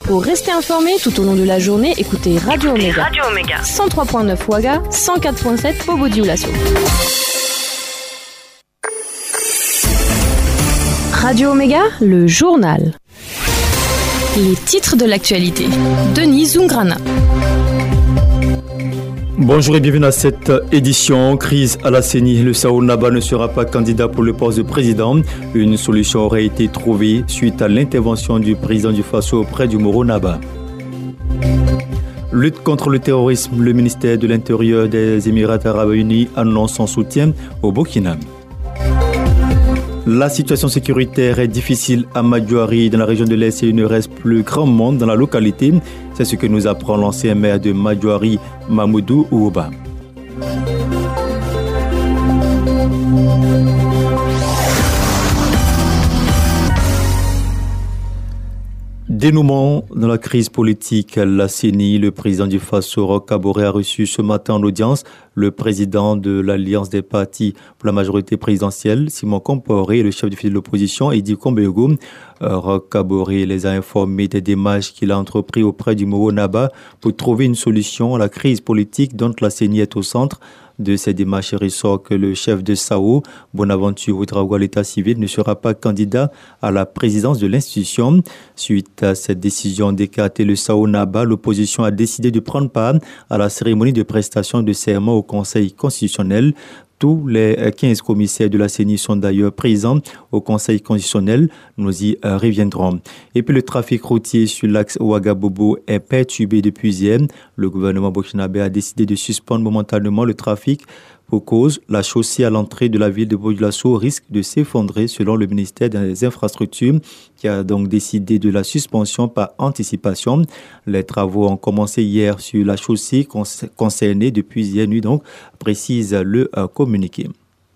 Pour rester informé tout au long de la journée, écoutez Radio Omega. 103.9 Ouaga, 104.7 Bobo Dioulasso. Radio Omega, le journal. Les titres de l'actualité. Denis Zungrana. Bonjour et bienvenue à cette édition. Crise à la CENI. Le Sao Naba ne sera pas candidat pour le poste de président. Une solution aurait été trouvée suite à l'intervention du président du Faso auprès du Moro Naba. Lutte contre le terrorisme. Le ministère de l'Intérieur des Émirats Arabes Unis annonce son soutien au Burkina. La situation sécuritaire est difficile à Madjoari, dans la région de l'Est, et il ne reste plus grand monde dans la localité. C'est ce que nous apprend l'ancien maire de Madjoari, Mamoudou Ouba. Dénouement dans la crise politique, la CENI, le président du Faso, Roch Kaboré, a reçu ce matin en audience le président de l'Alliance des partis pour la majorité présidentielle, Simon Komporé, et le chef du file de l'opposition, Idi Kombego. Roch Kaboré les a informés des démarches qu'il a entrepris auprès du Moro Naba pour trouver une solution à la crise politique dont la CENI est au centre. De ces démarches, il ressort que le chef de Sao, Bonaventure Ouedraogo à l'état civil, ne sera pas candidat à la présidence de l'institution. Suite à cette décision d'écarter le Sao Naba, l'opposition a décidé de prendre part à la cérémonie de prestation de serment au Conseil constitutionnel. Tous les 15 commissaires de la CENI sont d'ailleurs présents au Conseil constitutionnel. Nous y reviendrons. Et puis le trafic routier sur l'axe Ouagabobo est perturbé depuis hier. Le gouvernement burkinabé a décidé de suspendre momentanément le trafic. Pour cause, la chaussée à l'entrée de la ville de Bobo Dioulasso risque de s'effondrer selon le ministère des Infrastructures qui a donc décidé de la suspension par anticipation. Les travaux ont commencé hier sur la chaussée concernée depuis hier nuit, donc précise le communiqué.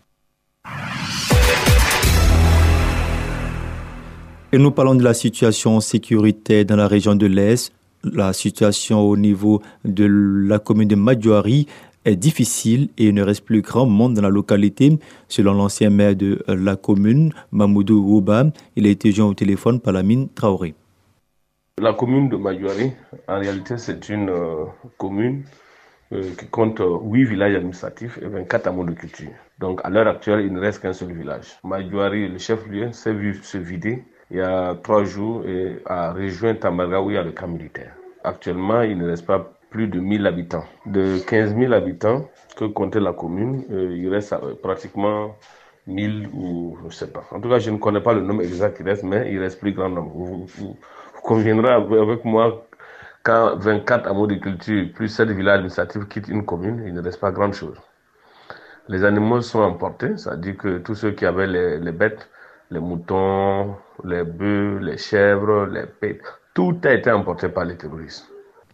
Et nous parlons de la situation sécuritaire dans la région de l'Est. La situation au niveau de la commune de Madjoari est difficile et il ne reste plus grand monde dans la localité. Selon l'ancien maire de la commune, Mamoudou Ouba, il a été joint au téléphone par Lamine Traoré. La commune de Madjoari, en réalité, c'est une commune qui compte 8 villages administratifs et 24 hameaux de culture. Donc, à l'heure actuelle, il ne reste qu'un seul village. Madjoari, le chef-lieu, s'est vu se vider il y a 3 jours et a rejoint Tamaraga où il y a le camp militaire. Actuellement, il ne reste pas plus de 1000 habitants. De 15 000 habitants que comptait la commune, il reste pratiquement 1000 ou je ne sais pas. En tout cas, je ne connais pas le nombre exact qui reste, mais il reste plus grand nombre. Vous conviendrez avec moi quand 24 hameaux de culture plus 7 villages administratifs quittent une commune, il ne reste pas grand chose. Les animaux sont emportés, c'est-à-dire que tous ceux qui avaient les bêtes, les moutons, les bœufs, les chèvres, les pets, tout a été emporté par les terroristes.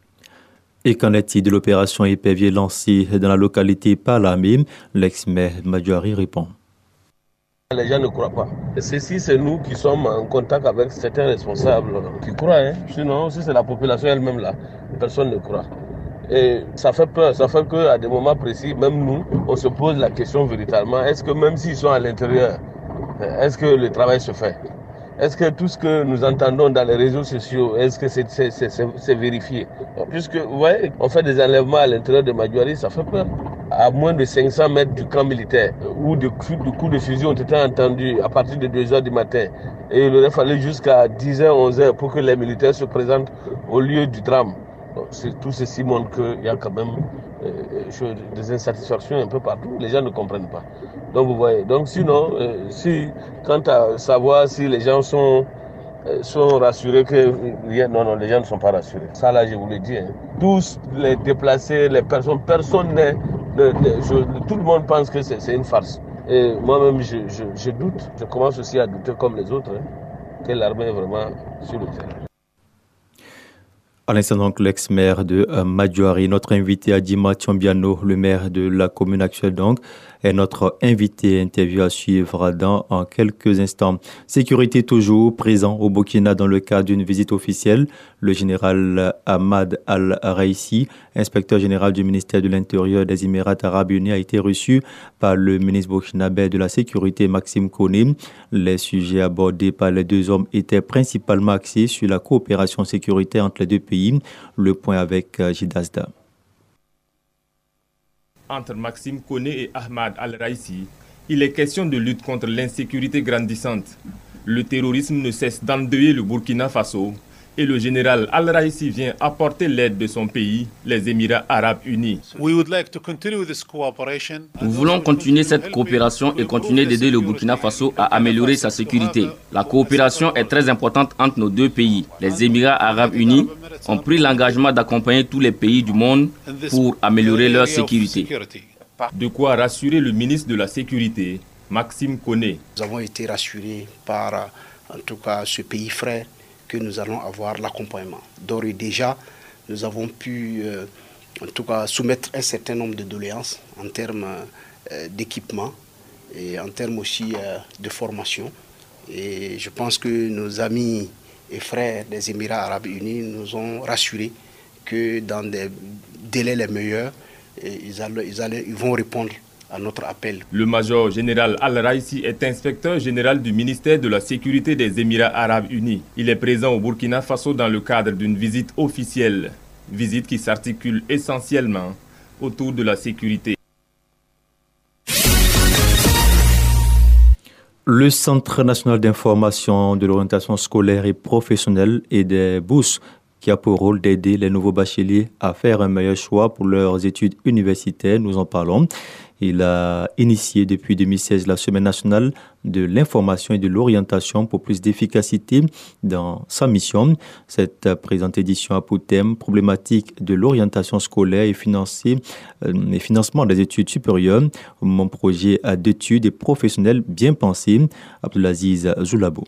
Et qu'en est-il de l'opération épervier lancée dans la localité par l'armée? L'ex-maire Madjoari répond. Les gens ne croient pas. Ceci, c'est nous qui sommes en contact avec certains responsables qui croient. Sinon, si c'est la population elle-même là, personne ne croit. Et ça fait peur. Ça fait qu'à des moments précis, même nous, on se pose la question véritablement, est-ce que même s'ils sont à l'intérieur, est-ce que le travail se fait? Est-ce que tout ce que nous entendons dans les réseaux sociaux, est-ce que c'est vérifié? Puisque, vous voyez, on fait des enlèvements à l'intérieur de Madjoari, ça fait peur. À moins de 500 mètres du camp militaire, où des coups de fusil ont été entendus à partir de 2h du matin. Et il aurait fallu jusqu'à 10h, 11h pour que les militaires se présentent au lieu du drame. Tout ceci montre qu'il y a quand même des insatisfactions un peu partout. Les gens ne comprennent pas. Donc vous voyez. Donc sinon, quant à savoir si les gens sont rassurés que non, les gens ne sont pas rassurés. Ça là, je vous le dis. Tous les déplacés, les personnes, personne n'est, tout le monde pense que c'est une farce. Et moi-même, je doute. Je commence aussi à douter comme les autres que l'armée est vraiment sur le terrain. À l'instant, donc, l'ex-maire de Madjoari, notre invité Adjima Tiombiano, le maire de la commune actuelle, donc, est notre invité. Interview à suivre en quelques instants. Sécurité toujours présent au Burkina dans le cadre d'une visite officielle. Le général Ahmad Al-Raissi, inspecteur général du ministère de l'Intérieur des Émirats arabes unis, a été reçu par le ministre burkinabé de la Sécurité, Maxime Koné. Les sujets abordés par les deux hommes étaient principalement axés sur la coopération sécuritaire entre les deux pays. Le point avec Jidasda. Entre Maxime Koné et Ahmad Al-Raissi, il est question de lutte contre l'insécurité grandissante. Le terrorisme ne cesse d'endeuiller le Burkina Faso et le général Al-Raissi vient apporter l'aide de son pays, les Émirats arabes unis. Nous voulons continuer cette coopération et continuer d'aider le Burkina Faso à améliorer sa sécurité. La coopération est très importante entre nos deux pays. Les Émirats arabes unis ont pris l'engagement d'accompagner tous les pays du monde pour améliorer leur sécurité. De quoi rassurer le ministre de la Sécurité, Maxime Koné. Nous avons été rassurés par, en tout cas, ce pays frère que nous allons avoir l'accompagnement. D'ores et déjà, nous avons pu, en tout cas, soumettre un certain nombre de doléances en termes d'équipement et en termes aussi de formation. Et je pense que nos amis et frères des Émirats arabes unis nous ont rassurés que dans des délais les meilleurs, ils vont répondre à notre appel. Le major général Al-Raissi est inspecteur général du ministère de la Sécurité des Émirats arabes unis. Il est présent au Burkina Faso dans le cadre d'une visite officielle, visite qui s'articule essentiellement autour de la sécurité. Le Centre national d'information de l'orientation scolaire et professionnelle et des bourses qui a pour rôle d'aider les nouveaux bacheliers à faire un meilleur choix pour leurs études universitaires. Nous en parlons. Il a initié depuis 2016 la Semaine nationale de l'information et de l'orientation pour plus d'efficacité dans sa mission. Cette présente édition a pour thème problématique de l'orientation scolaire et financement des études supérieures. Mon projet d'études et professionnels bien pensé. Abdelaziz Zoulabo.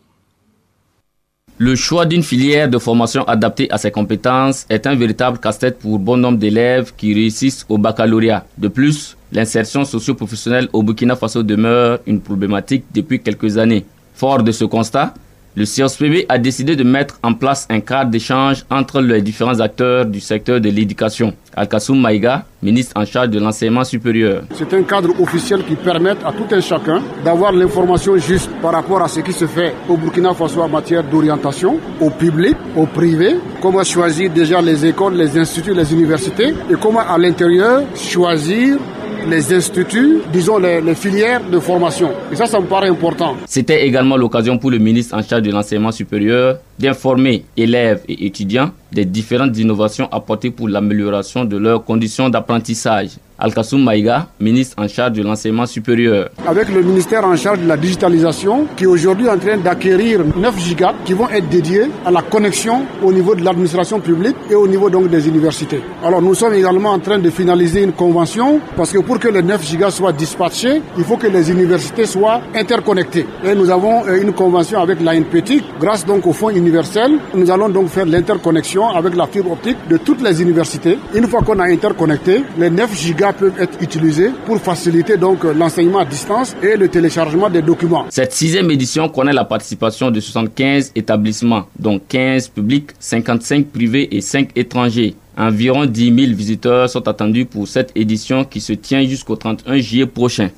Le choix d'une filière de formation adaptée à ses compétences est un véritable casse-tête pour bon nombre d'élèves qui réussissent au baccalauréat. De plus, l'insertion socio-professionnelle au Burkina Faso demeure une problématique depuis quelques années. Fort de ce constat, le CSPB a décidé de mettre en place un cadre d'échange entre les différents acteurs du secteur de l'éducation. Al-Kassoum Maïga, ministre en charge de l'enseignement supérieur. C'est un cadre officiel qui permet à tout un chacun d'avoir l'information juste par rapport à ce qui se fait au Burkina Faso en matière d'orientation, au public, au privé, comment choisir déjà les écoles, les instituts, les universités et comment à l'intérieur choisir les instituts, disons les filières de formation. Et ça me paraît important. C'était également l'occasion pour le ministre en charge de l'enseignement supérieur d'informer élèves et étudiants des différentes innovations apportées pour l'amélioration de leurs conditions d'apprentissage. Al-Kassoum Maïga, ministre en charge de l'enseignement supérieur. Avec le ministère en charge de la digitalisation, qui est aujourd'hui en train d'acquérir 9 gigas qui vont être dédiés à la connexion au niveau de l'administration publique et au niveau donc des universités. Alors nous sommes également en train de finaliser une convention parce que pour que les 9 gigas soient dispatchés, il faut que les universités soient interconnectées. Et nous avons une convention avec l'ANPETIC, grâce donc au fonds universel. Nous allons donc faire l'interconnexion avec la fibre optique de toutes les universités. Une fois qu'on a interconnecté, les 9 gigas peuvent être utilisés pour faciliter donc l'enseignement à distance et le téléchargement des documents. Cette 6e édition connaît la participation de 75 établissements, dont 15 publics, 55 privés et 5 étrangers. Environ 10 000 visiteurs sont attendus pour cette édition qui se tient jusqu'au 31 juillet prochain.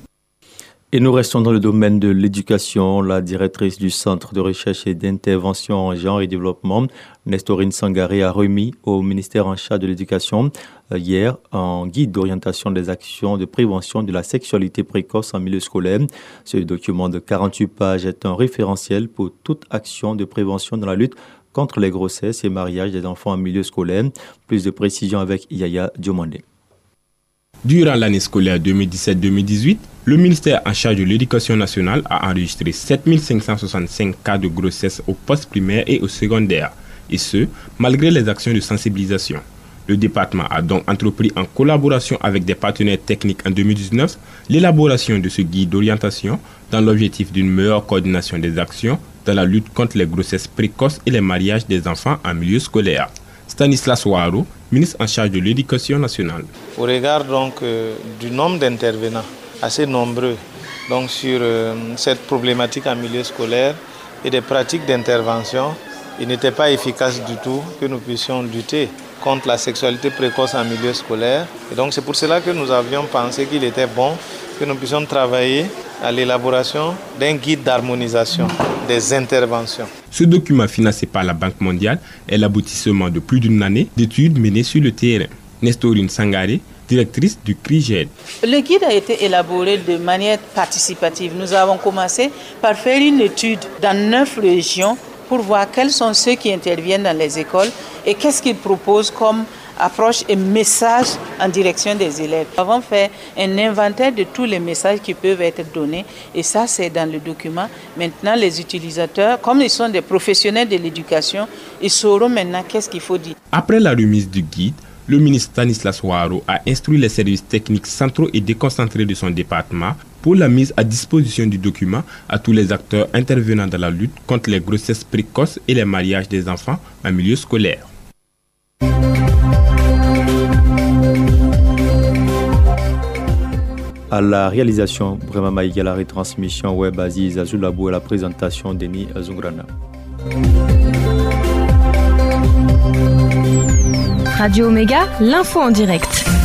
Et nous restons dans le domaine de l'éducation. La directrice du Centre de recherche et d'intervention en genre et développement, Nestorine Sangaré, a remis au ministère en charge de l'éducation hier un guide d'orientation des actions de prévention de la sexualité précoce en milieu scolaire. Ce document de 48 pages est un référentiel pour toute action de prévention dans la lutte contre les grossesses et mariages des enfants en milieu scolaire. Plus de précisions avec Yaya Diomandé. Durant l'année scolaire 2017-2018, le ministère en charge de l'éducation nationale a enregistré 7565 cas de grossesse au poste primaire et au secondaire, et ce, malgré les actions de sensibilisation. Le département a donc entrepris en collaboration avec des partenaires techniques en 2019 l'élaboration de ce guide d'orientation dans l'objectif d'une meilleure coordination des actions dans la lutte contre les grossesses précoces et les mariages des enfants en milieu scolaire. Stanislas Ouaro, ministre en charge de l'éducation nationale. Au regard donc du nombre d'intervenants assez nombreux donc, sur cette problématique en milieu scolaire et des pratiques d'intervention. Il n'était pas efficace du tout que nous puissions lutter contre la sexualité précoce en milieu scolaire. Et donc c'est pour cela que nous avions pensé qu'il était bon que nous puissions travailler à l'élaboration d'un guide d'harmonisation des interventions. Ce document financé par la Banque mondiale est l'aboutissement de plus d'une année d'études menées sur le terrain. Nestorine Sangaré, directrice du CRIGED. Le guide a été élaboré de manière participative. Nous avons commencé par faire une étude dans 9 régions pour voir quels sont ceux qui interviennent dans les écoles et qu'est-ce qu'ils proposent comme approche et message en direction des élèves. Nous avons fait un inventaire de tous les messages qui peuvent être donnés et ça c'est dans le document. Maintenant les utilisateurs, comme ils sont des professionnels de l'éducation, ils sauront maintenant qu'est-ce qu'il faut dire. Après la remise du guide, le ministre Stanislas Ouaro a instruit les services techniques centraux et déconcentrés de son département pour la mise à disposition du document à tous les acteurs intervenant dans la lutte contre les grossesses précoces et les mariages des enfants en milieu scolaire. À la réalisation, Brema Maïga, la retransmission web Aziz Azoulabou et la présentation Denis Azungrana. Radio Omega, l'info en direct.